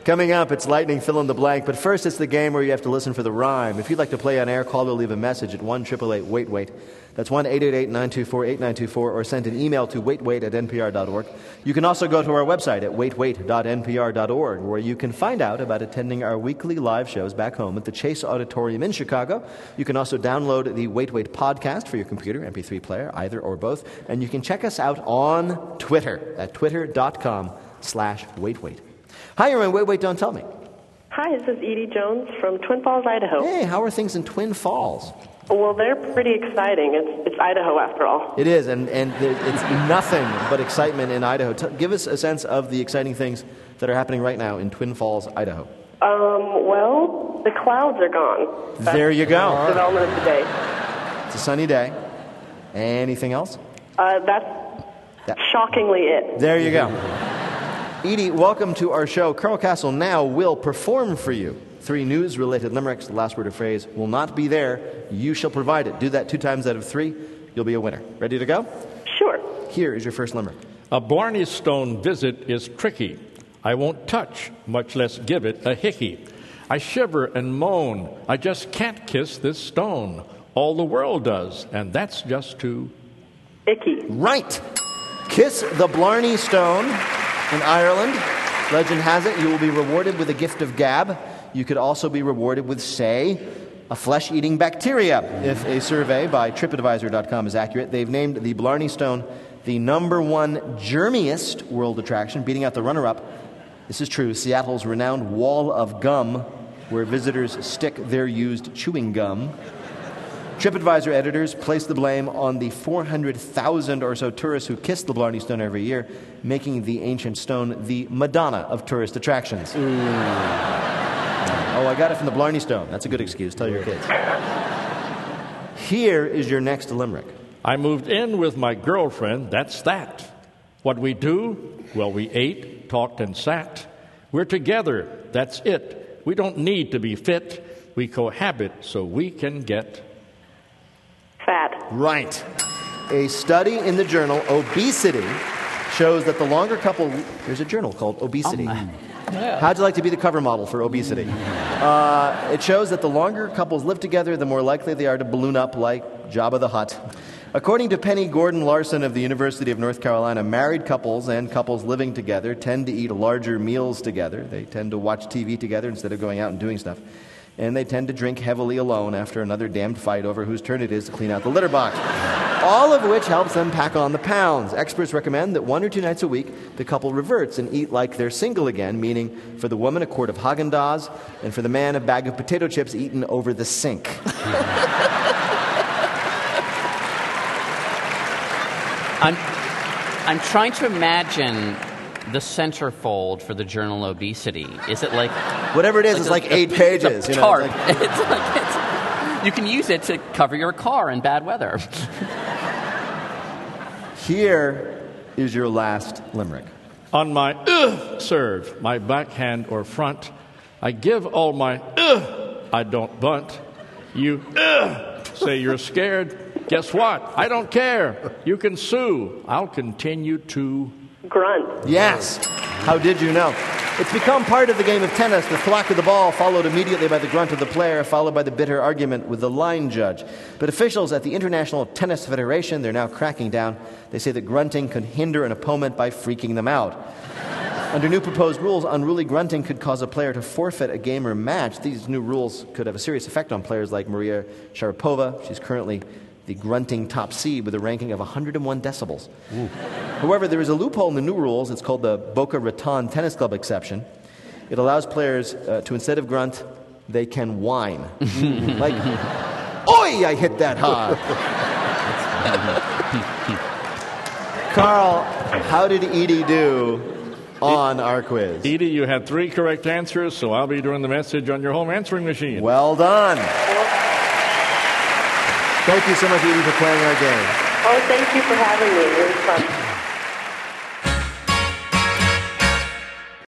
Coming up, it's Lightning Fill in the Blank, but first it's the game where you have to listen for the rhyme. If you'd like to play on air, call or leave a message at 1-888-WAIT-WAIT. That's 1-888-924-8924, or send an email to waitwait@npr.org. You can also go to our website at waitwait.npr.org, where you can find out about attending our weekly live shows back home at the Chase Auditorium in Chicago. You can also download the Wait Wait podcast for your computer, MP3 player, either or both, and you can check us out on Twitter at twitter.com/waitwait. Hi, you're on Wait, Wait, Don't Tell Me. Hi, this is Edie Jones from Twin Falls, Idaho. Hey, how are things in Twin Falls? Well, they're pretty exciting. It's Idaho, after all. It is, and it's nothing but excitement in Idaho. Give us a sense of the exciting things that are happening right now in Twin Falls, Idaho. Well, the clouds are gone. There you go. Development of the day. It's a sunny day. Anything else? That's shockingly it. There you go. Edie, welcome to our show. Carl Castle now will perform for you 3 news-related limericks. The last word or phrase will not be there. You shall provide it. Do that 2 times out of 3. You'll be a winner. Ready to go? Sure. Here is your first limerick. A Blarney Stone visit is tricky. I won't touch, much less give it a hickey. I shiver and moan. I just can't kiss this stone. All the world does, and that's just too icky. Right. Kiss the Blarney Stone in Ireland. Legend has it you will be rewarded with a gift of gab. You could also be rewarded with, say, a flesh-eating bacteria. If a survey by TripAdvisor.com is accurate, they've named the Blarney Stone the #1 germiest world attraction, beating out the runner-up. This is true, Seattle's renowned Wall of Gum, where visitors stick their used chewing gum. TripAdvisor editors place the blame on the 400,000 or so tourists who kiss the Blarney Stone every year, making the ancient stone the Madonna of tourist attractions. Oh, I got it from the Blarney Stone. That's a good excuse. Tell your kids. Here is your next limerick. I moved in with my girlfriend, that's that. What we do? Well, we ate, talked, and sat. We're together, that's it. We don't need to be fit. We cohabit so we can get fat. Right. A study in the journal Obesity shows that the longer couple... There's a journal called Obesity. How'd you like to be the cover model for Obesity? It shows that the longer couples live together, the more likely they are to balloon up like Jabba the Hutt. According to Penny Gordon Larson of the University of North Carolina, married couples and couples living together tend to eat larger meals together. They tend to watch TV together instead of going out and doing stuff. And they tend to drink heavily alone after another damned fight over whose turn it is to clean out the litter box. All of which helps them pack on the pounds. Experts recommend that 1 or 2 nights a week, the couple reverts and eat like they're single again, meaning for the woman a quart of Haagen-Dazs, and for the man a bag of potato chips eaten over the sink. I'm trying to imagine the centerfold for the journal Obesity. Is it like... Whatever it is, it's like 8 pages. It's a tarp. You can use it to cover your car in bad weather. Here is your last limerick. On my serve, my backhand or front, I give all my I don't bunt. You say you're scared. Guess what? I don't care. You can sue. I'll continue to... grunt. Yes. How did you know? It's become part of the game of tennis. The thwack of the ball followed immediately by the grunt of the player, followed by the bitter argument with the line judge. But officials at the International Tennis Federation, they're now cracking down. They say that grunting could hinder an opponent by freaking them out. Under new proposed rules, unruly grunting could cause a player to forfeit a game or match. These new rules could have a serious effect on players like Maria Sharapova. She's currently the grunting top seed with a ranking of 101 decibels. Ooh. However, there is a loophole in the new rules. It's called the Boca Raton Tennis Club exception. It allows players to, instead of grunt, they can whine. Like, oi, I hit that hard. Carl, how did Edie do on our quiz? Edie, you had 3 correct answers, so I'll be doing the message on your home answering machine. Well done. Thank you so much, Edie, for playing our game. Oh, thank you for having me. It was fun.